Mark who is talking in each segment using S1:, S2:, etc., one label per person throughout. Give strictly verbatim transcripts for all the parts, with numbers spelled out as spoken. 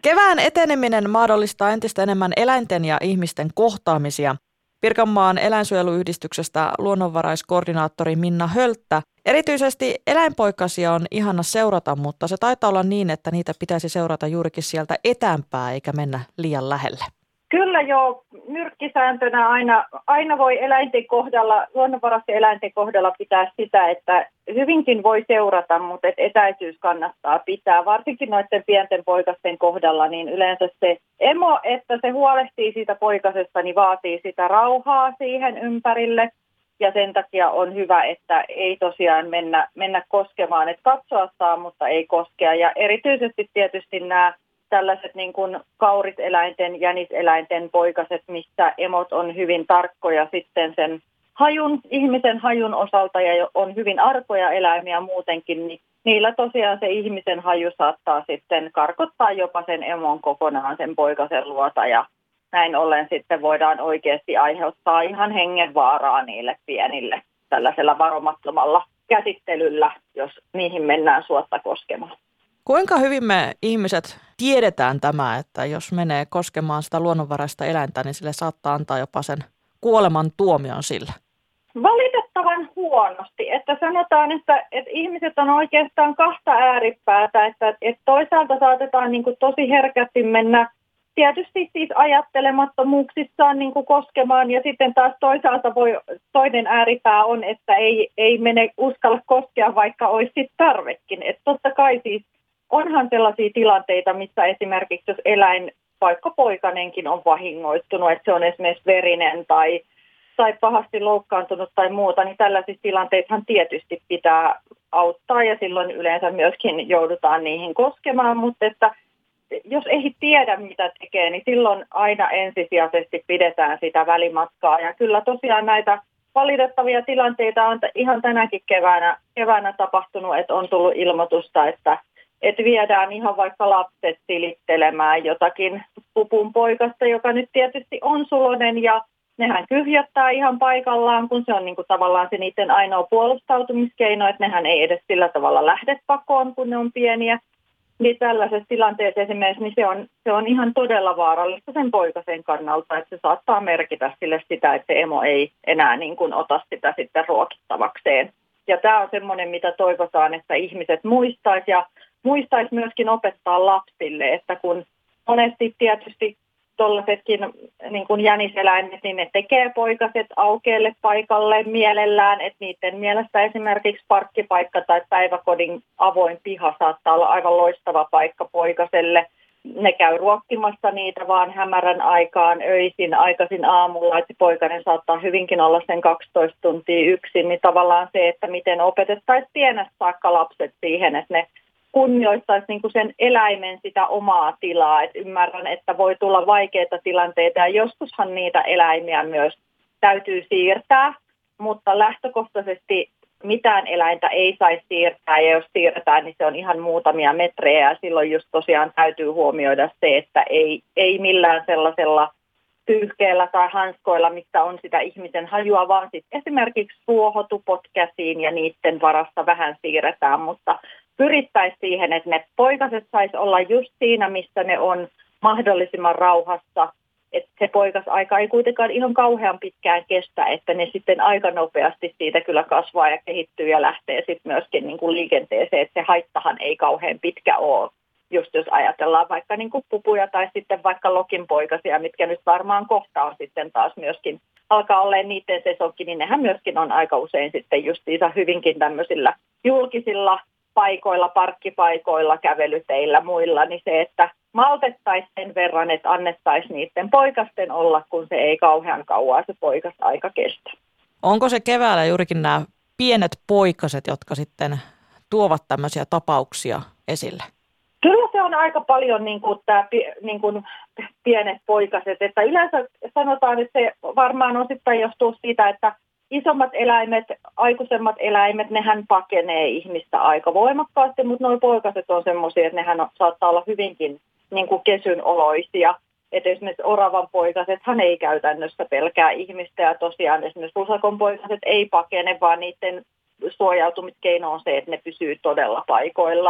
S1: Kevään eteneminen mahdollistaa entistä enemmän eläinten ja ihmisten kohtaamisia. Pirkanmaan eläinsuojeluyhdistyksestä luonnonvaraiskoordinaattori Minna Hölttä. Erityisesti eläinpoikasia on ihana seurata, mutta se taitaa olla niin, että niitä pitäisi seurata juurikin sieltä etäämpää eikä mennä liian lähelle.
S2: Kyllä joo, nyrkkisääntönä aina, aina voi eläinten kohdalla, luonnonvaraisten eläinten kohdalla pitää sitä, että hyvinkin voi seurata, mutta et etäisyys kannattaa pitää. Varsinkin noiden pienten poikasten kohdalla, niin yleensä se emo, että se huolehtii siitä poikasesta, niin vaatii sitä rauhaa siihen ympärille. Ja sen takia on hyvä, että ei tosiaan mennä, mennä koskemaan, että katsoa saa, mutta ei koskea. Ja erityisesti tietysti nämä tällaiset niin kuin kauriseläinten, jäniseläinten poikaset, missä emot on hyvin tarkkoja sitten sen hajun, ihmisen hajun osalta ja on hyvin arkoja eläimiä muutenkin, niin niillä tosiaan se ihmisen haju saattaa sitten karkottaa jopa sen emon kokonaan sen poikasen luota ja näin ollen sitten voidaan oikeasti aiheuttaa ihan hengenvaaraa niille pienille tällaisella varomattomalla käsittelyllä, jos niihin mennään suotta koskemaan.
S1: Kuinka hyvin me ihmiset tiedetään tämä, että jos menee koskemaan sitä luonnonvaraista eläintä, niin sille saattaa antaa jopa sen kuoleman tuomion sillä?
S2: Valitettavan huonosti. Että sanotaan, että, että ihmiset on oikeastaan kahta ääripäätä, että, että toisaalta saatetaan niin kuin tosi herkästi mennä tietysti siis ajattelemattomuuksissaan niin kuin koskemaan ja sitten taas toisaalta voi, toinen ääripää on, että ei, ei mene uskalla koskea, vaikka olisi sit tarvekin. Että totta kai siis onhan sellaisia tilanteita, missä esimerkiksi jos eläin, vaikka poikanenkin on vahingoittunut, että se on esimerkiksi verinen tai, tai pahasti loukkaantunut tai muuta, niin tällaisissa tilanteissahan tietysti pitää auttaa ja silloin yleensä myöskin joudutaan niihin koskemaan, mutta että jos ei tiedä, mitä tekee, niin silloin aina ensisijaisesti pidetään sitä välimatkaa. Ja kyllä tosiaan näitä valitettavia tilanteita on ihan tänäkin keväänä, keväänä tapahtunut, että on tullut ilmoitusta, että, että viedään ihan vaikka lapset silittelemään jotakin pupun poikasta, joka nyt tietysti on suloinen ja nehän kyhjättää ihan paikallaan, kun se on niin kuin tavallaan se niiden ainoa puolustautumiskeino, että nehän ei edes sillä tavalla lähde pakoon, kun ne on pieniä. Niin tällaisessa tilanteessa esimerkiksi niin se, on, se on ihan todella vaarallista sen poikasen kannalta, että se saattaa merkitä sille sitä, että se emo ei enää niin kuin ota sitä sitten ruokittavakseen. Ja tämä on semmoinen, mitä toivotaan, että ihmiset muistaisi ja muistaisi myöskin opettaa lapsille, että kun monesti tietysti tuollaisetkin niin kuin jäniseläimet, niin ne tekee poikaset aukealle paikalle mielellään, että niiden mielestä esimerkiksi parkkipaikka tai päiväkodin avoin piha saattaa olla aivan loistava paikka poikaselle. Ne käy ruokkimassa niitä vaan hämärän aikaan, öisin, aikaisin aamulla, että poikainen saattaa hyvinkin olla sen kaksitoista tuntia yksin, niin tavallaan se, että miten opetettaisiin pienestä saakka lapset siihen, että ne kunnioittaisi niin kuin sen eläimen sitä omaa tilaa. Et ymmärrän, että voi tulla vaikeita tilanteita ja joskushan niitä eläimiä myös täytyy siirtää, mutta lähtökohtaisesti mitään eläintä ei saisi siirtää ja jos siirretään, niin se on ihan muutamia metrejä ja silloin just tosiaan täytyy huomioida se, että ei, ei millään sellaisella pyyhkeellä tai hanskoilla, missä on sitä ihmisen hajua, vaan sitten esimerkiksi ruohotupot käsiin ja niiden varassa vähän siirretään, mutta pyrittäisiin siihen, että ne poikaset saisi olla just siinä, missä ne on mahdollisimman rauhassa, että se poikasaika ei kuitenkaan ihan kauhean pitkään kestä, että ne sitten aika nopeasti siitä kyllä kasvaa ja kehittyy ja lähtee sitten myöskin niin kuin liikenteeseen, että se haittahan ei kauhean pitkä ole, just jos ajatellaan vaikka niin kuin pupuja tai sitten vaikka lokinpoikasia, mitkä nyt varmaan kohta on sitten taas myöskin alkaa olemaan niiden sesonkin, niin nehän myöskin on aika usein sitten justiinsa hyvinkin tämmöisillä julkisilla paikoilla, parkkipaikoilla, kävelyteillä, muilla, niin se, että maltettaisiin sen verran, että annettaisiin niiden poikasten olla, kun se ei kauhean kauan se poikasaika kestä.
S1: Onko se keväällä juurikin nämä pienet poikaset, jotka sitten tuovat tämmöisiä tapauksia esille?
S2: Kyllä se on aika paljon niin kuin tämä niin kuin pienet poikaset, että yleensä sanotaan, että se varmaan osittain johtuu siitä, että isommat eläimet, aikuisemmat eläimet, nehän pakenee ihmistä aika voimakkaasti, mutta nuo poikaset on semmoisia, että nehän saattaa olla hyvinkin niin kuin kesynoloisia. Että esimerkiksi oravan poikasethan ei käytännössä pelkää ihmistä ja tosiaan esimerkiksi rusakon poikaset ei pakene, vaan niiden suojautumiskeino on se, että ne pysyy todella paikoillaan.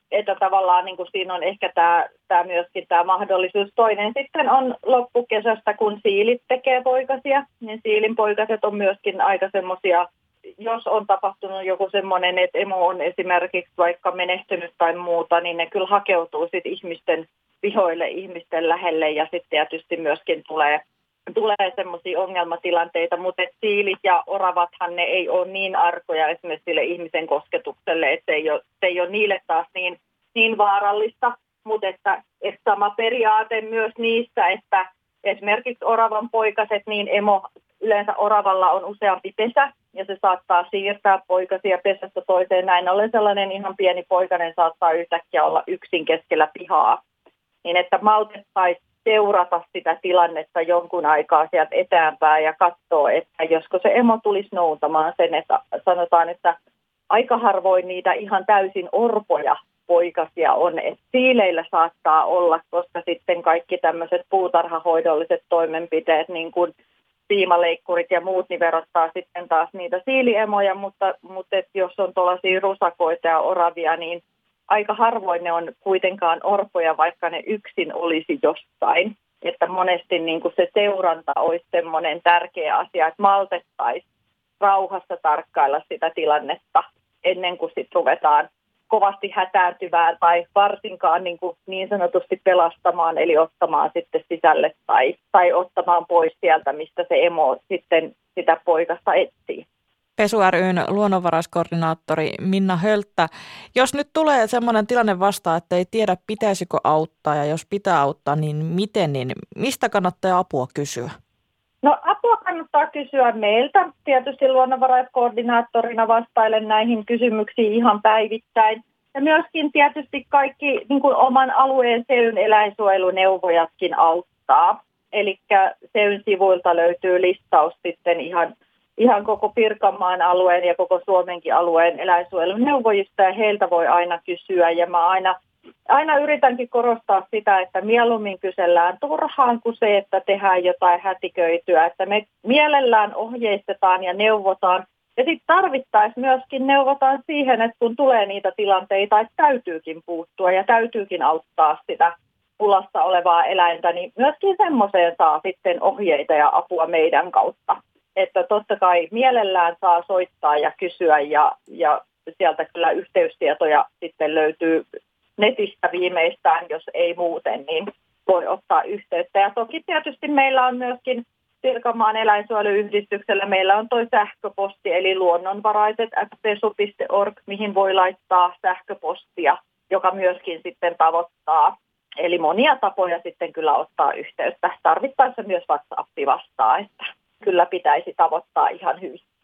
S2: että tavallaan niin kuin siinä on ehkä tämä, tämä myöskin tämä mahdollisuus. Toinen sitten on loppukesästä, kun siilit tekee poikasia, niin siilinpoikaset on myöskin aika semmoisia, jos on tapahtunut joku semmoinen, että emo on esimerkiksi vaikka menehtynyt tai muuta, niin ne kyllä hakeutuu sitten ihmisten vihoille, ihmisten lähelle ja sitten tietysti myöskin tulee, tulee semmoisia ongelmatilanteita, mutta siilit ja oravathan ne ei ole niin arkoja esimerkiksi sille ihmisen kosketukselle, että se ei ole, se ei ole niille taas niin, niin vaarallista, mutta että, että sama periaate myös niissä, että esimerkiksi oravan poikaset, niin emo yleensä oravalla on useampi pesä ja se saattaa siirtää poikasia pesästä toiseen. Näin ollen sellainen ihan pieni poikainen saattaa yhtäkkiä olla yksin keskellä pihaa. Niin että maltettaisiin seurata sitä tilannetta jonkun aikaa sieltä etäänpäin ja katsoa, että josko se emo tulisi noutamaan sen, että sanotaan, että aika harvoin niitä ihan täysin orpoja poikasia on, että siileillä saattaa olla, koska sitten kaikki tämmöiset puutarhahoidolliset toimenpiteet, niin kuin piimaleikkurit ja muut, niin verottaa sitten taas niitä siiliemoja, mutta, mutta et jos on tuollaisia rusakoita ja oravia, niin aika harvoin ne on kuitenkaan orpoja, vaikka ne yksin olisi jostain. Että monesti niin kuin se seuranta olisi semmoinen tärkeä asia, että maltettaisiin rauhassa tarkkailla sitä tilannetta ennen kuin sitten ruvetaan kovasti hätääntyvään tai varsinkaan niin, kuin niin sanotusti pelastamaan, eli ottamaan sitten sisälle tai, tai ottamaan pois sieltä, mistä se emo sitten sitä poikasta etsii.
S1: Pesu ry:n luonnonvaraiskoordinaattori Minna Hölttä. Jos nyt tulee sellainen tilanne vastaan, että ei tiedä pitäisikö auttaa ja jos pitää auttaa, niin miten, niin mistä kannattaa apua kysyä?
S2: No apua kannattaa kysyä meiltä. Tietysti luonnonvaraiskoordinaattorina vastailen näihin kysymyksiin ihan päivittäin. Ja myöskin tietysti kaikki niin kuin oman alueen Seyn eläinsuojeluneuvojatkin auttaa. Eli Seyn sivuilta löytyy listaus sitten ihan, ihan koko Pirkanmaan alueen ja koko Suomenkin alueen eläinsuojeluneuvojista. Ja heiltä voi aina kysyä ja mä aina Aina yritänkin korostaa sitä, että mieluummin kysellään turhaan kuin se, että tehdään jotain hätiköityä. Että me mielellään ohjeistetaan ja neuvotaan. Ja sitten tarvittaessa myöskin neuvotaan siihen, että kun tulee niitä tilanteita, että täytyykin puuttua ja täytyykin auttaa sitä pulassa olevaa eläintä, niin myöskin semmoiseen saa sitten ohjeita ja apua meidän kautta. Että totta kai mielellään saa soittaa ja kysyä ja, ja sieltä kyllä yhteystietoja sitten löytyy netistä viimeistään, jos ei muuten, niin voi ottaa yhteyttä. Ja toki tietysti meillä on myöskin Pirkanmaan eläinsuojeluyhdistyksellä, meillä on toi sähköposti, eli luonnonvaraiset at pesu piste org, mihin voi laittaa sähköpostia, joka myöskin sitten tavoittaa. Eli monia tapoja sitten kyllä ottaa yhteyttä. Tarvittaessa myös WhatsApp vastaa, että kyllä pitäisi tavoittaa ihan hyvin.